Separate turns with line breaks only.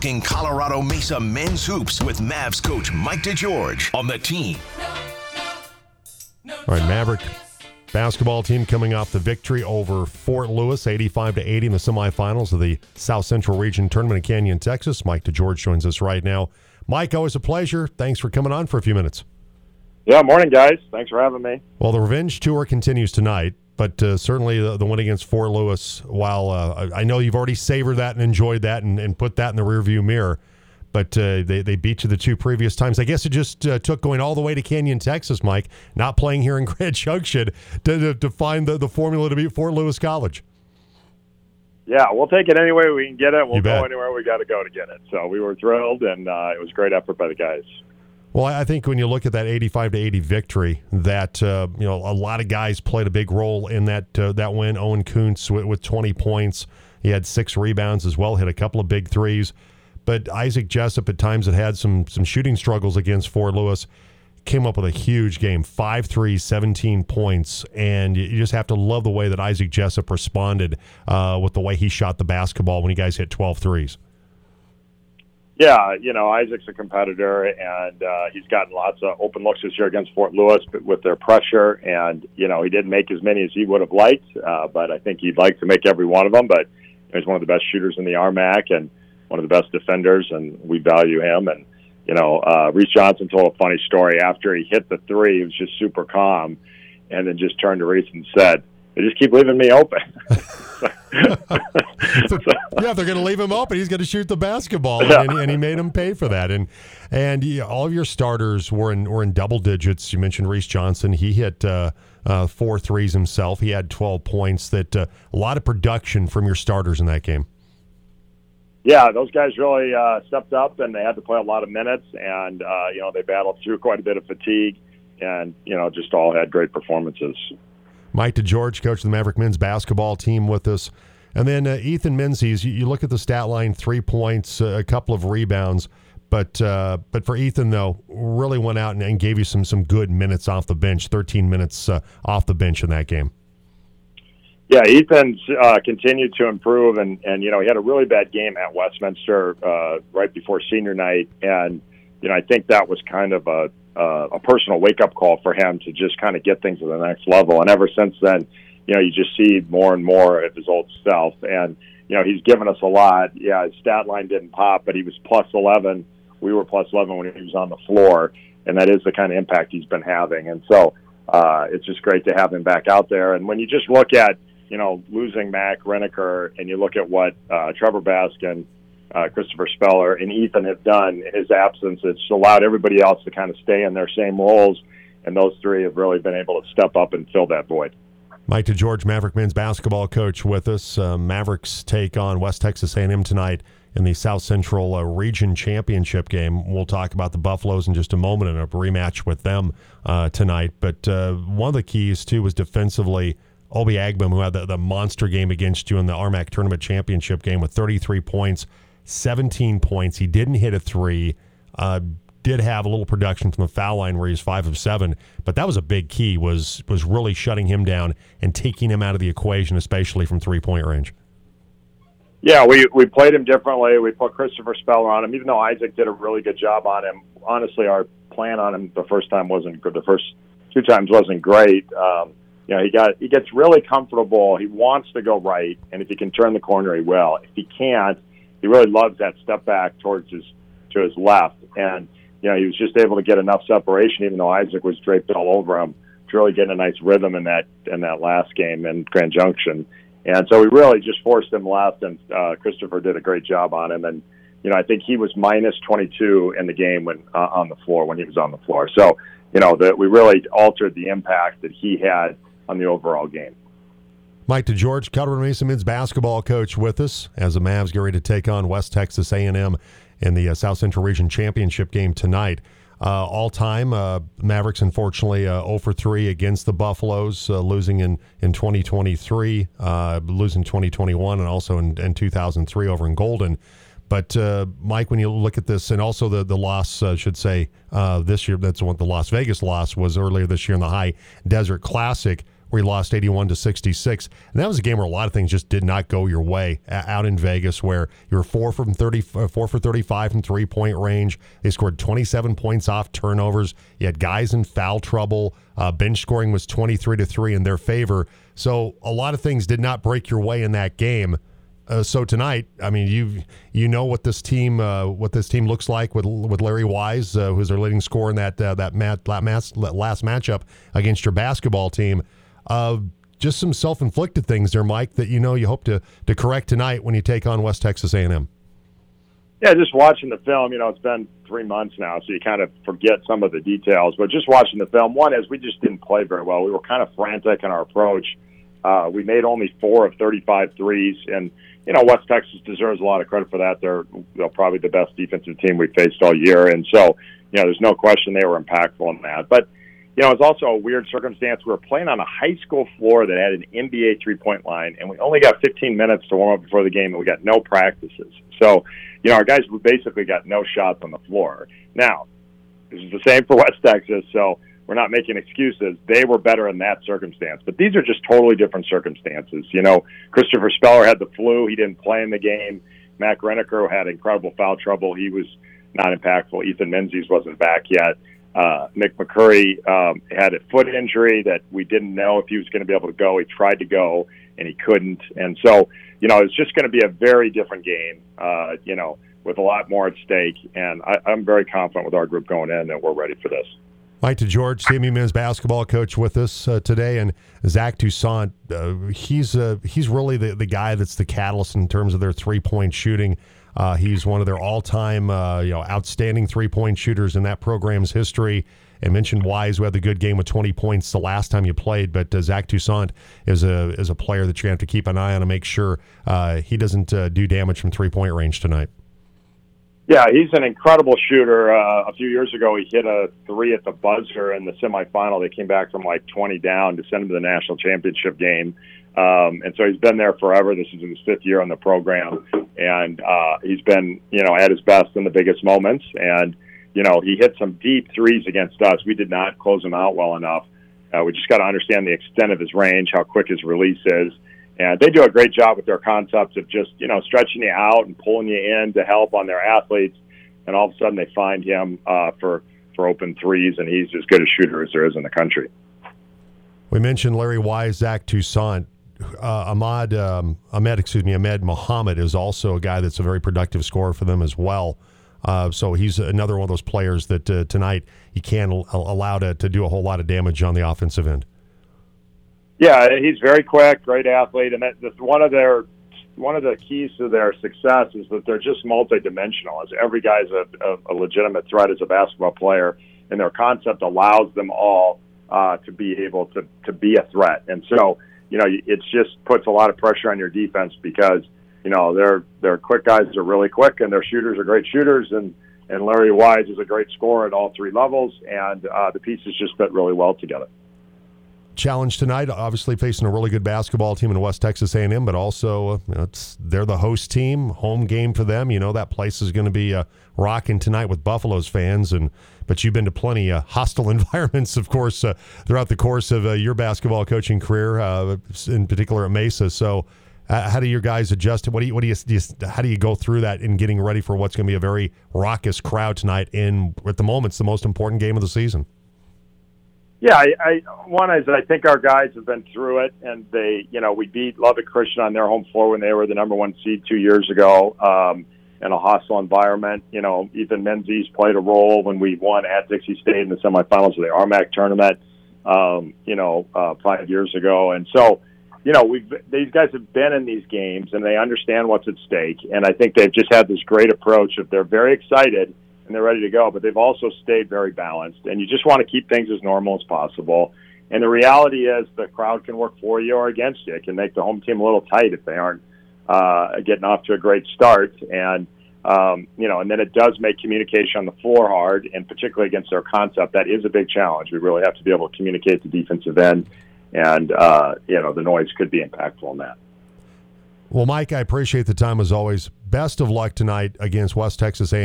talking Colorado Mesa men's hoops with Mavs coach Mike DeGeorge on the team.
All right, Maverick basketball team coming off the victory over Fort Lewis, 85-80 in the semifinals of the South Central Region Tournament in Canyon, Texas. Mike DeGeorge joins us right now. Mike, always a pleasure. Thanks for coming on for a few minutes.
Yeah, morning, guys. Thanks for having me.
Well, the revenge tour continues tonight, but certainly the win against Fort Lewis, while I know you've already savored that and enjoyed that and put that in the rearview mirror, but they beat you the two previous times. I guess it just took going all the way to Canyon, Texas, Mike, not playing here in Grand Junction, to find the formula to beat Fort Lewis College.
Yeah, we'll take it any way we can get it. We'll
go
anywhere we got to go to get it. So we were thrilled, and it was a great effort by the guys.
Well, I think when you look at that 85-80 victory, that a lot of guys played a big role in that win. Owen Kuntz with 20 points. He had 6 rebounds as well, hit a couple of big threes. But Isaac Jessup at times had some shooting struggles against Fort Lewis. Came up with a huge game, 5 threes, 17 points, and you just have to love the way that Isaac Jessup responded with the way he shot the basketball when you guys hit 12 threes.
Yeah, Isaac's a competitor, and he's gotten lots of open looks this year against Fort Lewis with their pressure, and, he didn't make as many as he would have liked, but I think he'd like to make every one of them, but he's one of the best shooters in the RMAC and one of the best defenders, and we value him, and, Reese Johnson told a funny story. After he hit the three, he was just super calm, and then just turned to Reese and said, "They just keep leaving me open."
Yeah, if they're going to leave him open, he's going to shoot the basketball, and he made him pay for that. And all of your starters were in double digits. You mentioned Reese Johnson; he hit 4 threes himself. He had 12 points. That a lot of production from your starters in that game.
Yeah, those guys really stepped up, and they had to play a lot of minutes, and they battled through quite a bit of fatigue, and just all had great performances.
Mike DeGeorge, coach of the Maverick men's basketball team, with us. And then Ethan Menzies, you look at the stat line, 3 points, a couple of rebounds. But for Ethan, though, really went out and gave you some good minutes off the bench, 13 minutes off the bench in that game.
Yeah, Ethan's continued to improve, and he had a really bad game at Westminster right before senior night. And, I think that was kind of a personal wake-up call for him to just kind of get things to the next level. And ever since then, you just see more and more of his old self. And, he's given us a lot. Yeah, his stat line didn't pop, but he was plus 11. We were plus 11 when he was on the floor, and that is the kind of impact he's been having. And so it's just great to have him back out there. And when you just look at, losing Mac Reneker, and you look at what Trevor Baskin, Christopher Speller, and Ethan have done in his absence, it's allowed everybody else to kind of stay in their same roles, and those three have really been able to step up and fill that void.
Mike DeGeorge, Maverick men's basketball coach, with us. Mavericks take on West Texas A&M tonight in the South Central Region Championship game. We'll talk about the Buffaloes in just a moment and a rematch with them tonight. But one of the keys, too, was defensively. Obi Agbem, who had the monster game against you in the RMAC Tournament Championship game with 33 points, 17 points. He didn't hit a three. Did have a little production from the foul line where he's 5 of 7, but that was a big key, was really shutting him down and taking him out of the equation, especially from three-point range.
Yeah, we played him differently. We put Christopher Speller on him, even though Isaac did a really good job on him. Honestly, our plan on him the first time wasn't good. The first 2 times wasn't great. He gets really comfortable. He wants to go right, and if he can turn the corner, he will. If he can't, he really loves that step back to his left. And he was just able to get enough separation, even though Isaac was draped all over him, to really get a nice rhythm in that last game in Grand Junction. And so we really just forced him left, and Christopher did a great job on him. And I think he was minus 22 in the game when on the floor when he was on the floor. So we really altered the impact that he had on the overall game.
Mike DeGeorge, Colorado Mesa men's basketball coach, with us as the Mavs get ready to take on West Texas A&M in the South Central Region Championship game tonight. All-time, Mavericks, unfortunately, 0 for 3 against the Buffaloes, losing in 2023, losing 2021, and also in 2003 over in Golden. But, Mike, when you look at this, and also the loss, should say, this year, that's what the Las Vegas loss was earlier this year in the High Desert Classic, where you lost 81-66. And that was a game where a lot of things just did not go your way out in Vegas, where you were 4 for 35 from three-point range. They scored 27 points off turnovers. You had guys in foul trouble. Bench scoring was 23-3 in their favor. So a lot of things did not break your way in that game. So tonight, I mean, you know what this team looks like with Larry Wise, who's their leading scorer in that last matchup against your basketball team. Just some self-inflicted things there, Mike, that you hope to correct tonight when you take on West Texas A&M.
Yeah, just watching the film, it's been 3 months now, so you kind of forget some of the details. But just watching the film, one is we just didn't play very well. We were kind of frantic in our approach. We made only 4 of 35 threes, and West Texas deserves a lot of credit for that. They're probably the best defensive team we've faced all year, and so there's no question they were impactful in that. But it's also a weird circumstance. We were playing on a high school floor that had an NBA three-point line, and we only got 15 minutes to warm up before the game, and we got no practices. So our guys basically got no shots on the floor. Now, this is the same for West Texas, so we're not making excuses. They were better in that circumstance. But these are just totally different circumstances. Christopher Speller had the flu. He didn't play in the game. Matt Greneker had incredible foul trouble. He was not impactful. Ethan Menzies wasn't back yet. Nick McCurry had a foot injury that we didn't know if he was going to be able to go. He tried to go, and he couldn't. And so, it's just going to be a very different game, with a lot more at stake. And I'm very confident with our group going in that we're ready for this.
Mike DeGeorge, CMU men's basketball coach, with us today, and Zach Toussaint. He's really the guy that's the catalyst in terms of their three-point shooting. He's one of their all-time outstanding three-point shooters in that program's history. And mentioned Wise, who had the good game with 20 points the last time you played, but Zach Toussaint is a player that you have to keep an eye on and make sure he doesn't do damage from three-point range tonight.
Yeah, he's an incredible shooter. A few years ago, he hit a 3 at the buzzer in the semifinal. They came back from 20 down to send him to the national championship game. And so he's been there forever. This is his 5th year on the program. And he's been, at his best in the biggest moments. And, he hit some deep threes against us. We did not close him out well enough. We just got to understand the extent of his range, how quick his release is. And they do a great job with their concepts of just, stretching you out and pulling you in to help on their athletes. And all of a sudden they find him for open threes, and he's as good a shooter as there is in the country.
We mentioned Larry Wise, Zach Toussaint. Ahmed Muhammad is also a guy that's a very productive scorer for them as well. So he's another one of those players that tonight you can't allow to do a whole lot of damage on the offensive end.
Yeah, he's very quick, great athlete, and that's one of the keys to their success is that they're just multidimensional. As every guy's a legitimate threat as a basketball player, and their concept allows them all to be able to be a threat. And so, it just puts a lot of pressure on your defense because their quick guys are really quick, and their shooters are great shooters, and Larry Wise is a great scorer at all 3 levels, and the pieces just fit really well together.
Challenge tonight, obviously facing a really good basketball team in West Texas A&M, but also they're the host team, home game for them. That place is going to be rocking tonight with Buffalo's fans, but you've been to plenty of hostile environments, of course, throughout the course of your basketball coaching career, in particular at Mesa. So, how do your guys adjust? How do you go through that in getting ready for what's going to be a very raucous crowd tonight? At the moment, it's the most important game of the season.
Yeah, one is I think our guys have been through it, and we beat Lubbock Christian on their home floor when they were the number 1 seed 2 years ago in a hostile environment. Ethan Menzies played a role when we won at Dixie State in the semifinals of the RMAC tournament, 5 years ago. And so, these guys have been in these games, and they understand what's at stake. And I think they've just had this great approach of they're very excited and they're ready to go, but they've also stayed very balanced. And you just want to keep things as normal as possible. And the reality is the crowd can work for you or against you. It can make the home team a little tight if they aren't getting off to a great start. And, and then it does make communication on the floor hard, and particularly against their concept, that is a big challenge. We really have to be able to communicate the defensive end, and, the noise could be impactful in that.
Well, Mike, I appreciate the time as always. Best of luck tonight against West Texas A&M.